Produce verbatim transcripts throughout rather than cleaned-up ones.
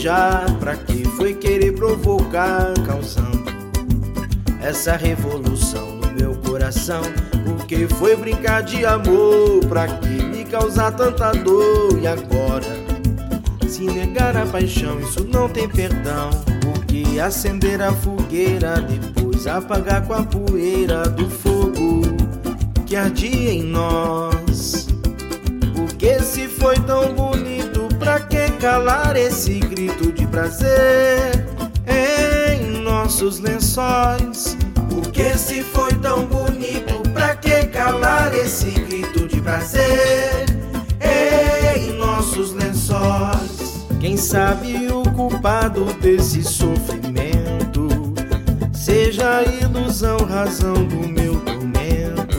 beijar? Pra que foi querer provocar, causando essa revolução no meu coração? Por que foi brincar de amor? Pra que me causar tanta dor? E agora, se negar a paixão, isso não tem perdão. Por que acender a fogueira, depois apagar com a poeira do fogo que ardia em nós? Porque se foi tão bonito, pra que calar esse grito de prazer em nossos lençóis? Porque se foi tão bonito, pra que calar esse grito de prazer em nossos lençóis? Quem sabe o culpado desse sofrimento seja a ilusão, razão do meu tormento.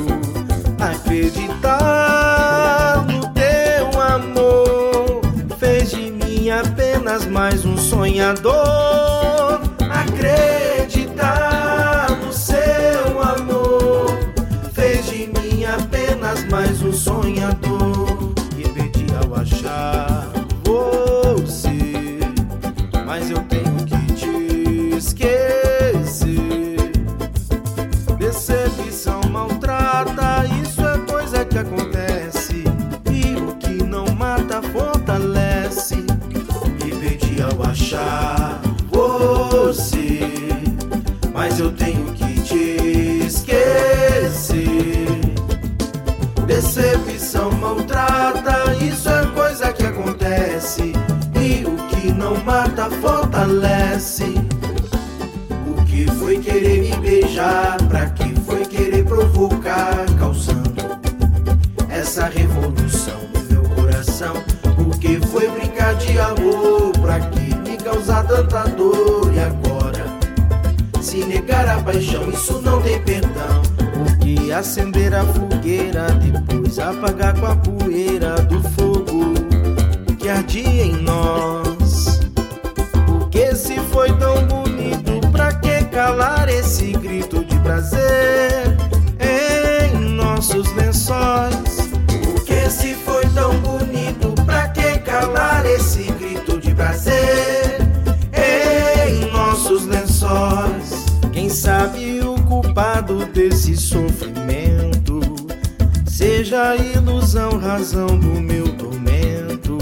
Acreditar no teu amor fez de mim apenas mais um sonhador. Acreditar no seu amor fez de mim apenas mais um sonhador. E perdi ao achar você, mas eu tenho que te esquecer. Decepção maltrata, isso é coisa que acontece, e o que não mata fortalece. Me perdi ao achar você, mas eu tenho que te esquecer. Decepção maltrata, isso é coisa que acontece, e o que não mata fortalece. O que foi querer me beijar? Pra que foi querer provocar, causando essa revolução no meu coração? Por que foi brincar de amor? Pra que me causar tanta dor? E agora, se negar a paixão, isso não tem perdão. Por que acender a fogueira, depois apagar com a poeira do fogo que ardia em nós? Porque se foi tão bonito, pra que calar esse grito de prazer em nossos lençóis? Porque se foi tão bonito, pra que calar esse grito de prazer em nossos lençóis? Quem sabe o culpado desse sofrimento seja a ilusão, razão do meu tormento.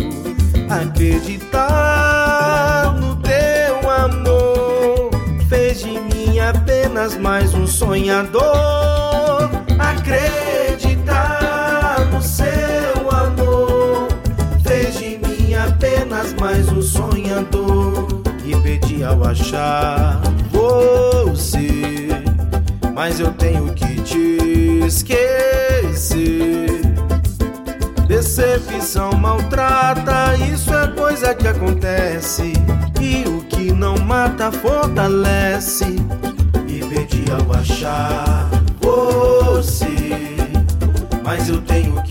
Acreditar no teu amor fez de mim apenas mais um sonhador. Acreditar no seu amor fez de mim apenas mais um sonhador. E perdi ao achar você, mas eu tenho que te esquecer. Decepção maltrata, isso é coisa que acontece, e o que não mata fortalece. E perdi ao achar você, mas eu tenho